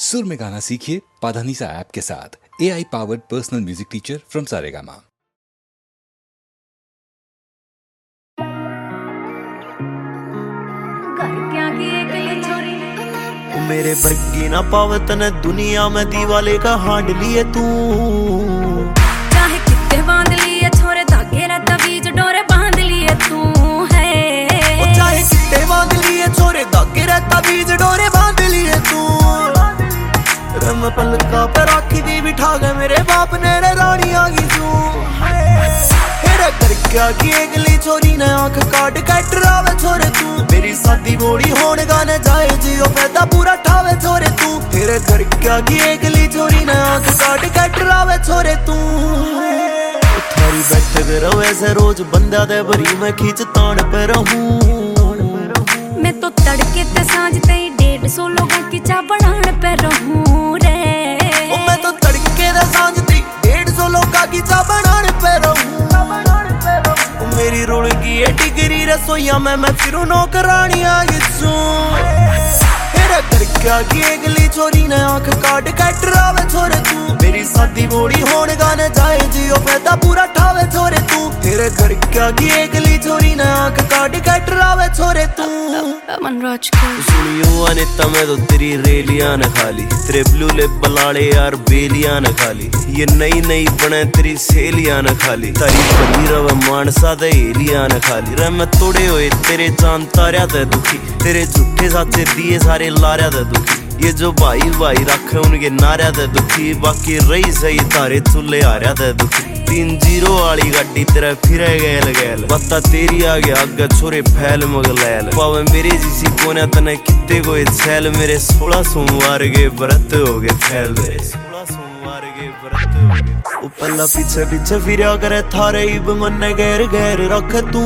सुर में गाना सीखिए पाधानीसा ऐप के साथ। AI powered personal music teacher from Saregama. मेरे वर्गी ना पावत ने दुनिया में दीवाले का हांड लिए तू, चाहे कितने बांध लिए छोरे धागे रहता बीज डोरे बांध लिए तू है। चाहे कितने बांध लिए छोरे धागे रहता बीज डोरे बांध लिए तू। रम पलका पे राखी दी बिठा गए मेरे बाप ने रे रानी आ गई तू। तेरा घर क्या की अगली छोरी ने आंख काट के डरावे छोरे तू। मेरी शादी बोली होने गाने जाए जियो पैदा पूरा ठावे छोरे तू। तेरे घर क्या की अगली छोरी ने आंख काट के डरावे छोरे तू। थारी बैठ के रहो ऐसे रोज बंदा दे भरी मैं खींच तान पे रहूं। मैं तो तड़के ते सांझ ते 150 लोगों की चा बनाने पे रहूं रे। मैं तो तड़के ते सांझ ते 150 लोगों की चा बनाने पे रहूं। मेरी रोल की है डिग्री रसोईया में मैं फिरूं नौकरानी आ गिसूं। तेरा घर क्या की अगली छोरी ने आंख काट के डरावे छोरे तू। मेरी शादी बोली होने गाने जाए जियो पैदा पूरा ठावे छोरे तू। तेरे घर क्या की अगली छोरी ने आंख काट के डरावे छोरे तू। मनराज को सुनियो अनिता मैं तो तेरी रेलियां न खाली। तेरे ब्लू लिप बलाड़े यार बेलियां न खाली। ये नई नई बने तेरी सेलियां न खाली। तारी बनी रव मानसा दे एलियां न खाली। रे मैं तोड़े होए तेरे चांद तारिया दे दुखी। तेरे झूठे साचे दिए सारे लारिया दे दुखी। ये जो भाई भाई रखे उनके नारिया दे दुखी। बाकी रही सही तारे चूल्हे हारिया दे दुखी। 3-0 वाली गाड़ी तेरा फिरे गैल गैल। बता तेरी आगे आगे छोरे फैल मगलैल। पावे मेरे जिसी कोने तने कित्ते कोई छैल। मेरे 16 सोमवार के व्रत हो गए फैल। मेरे 16 सोमवार के व्रत हो गए। ओ पल्ला पीछे पीछे फिरा करे थारे इब मन गैर गैर रख तू।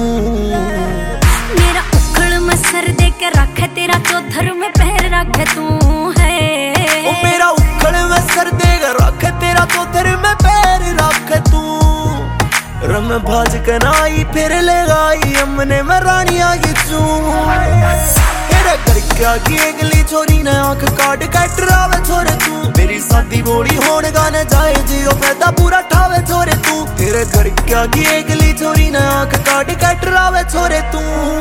मेरा उखड़ में सर दे के रख तेरा चौधर में पैर रख तू है। ओ मेरा उखड़ में सर दे के रख तेरा चौधर में पैर रख तू। रम भाज के नाई फिर ले गाई हमने मैं रानी आ गई तू। तेरे घर क्या की अगली छोरी ने आंख काट के डरावे छोरे तू। मेरी शादी बोली होने गाने जाए जियो पैदा पूरा ठावे छोरे तू। तेरे घर क्या की अगली छोरी ने आंख काट के डरावे छोरे तू।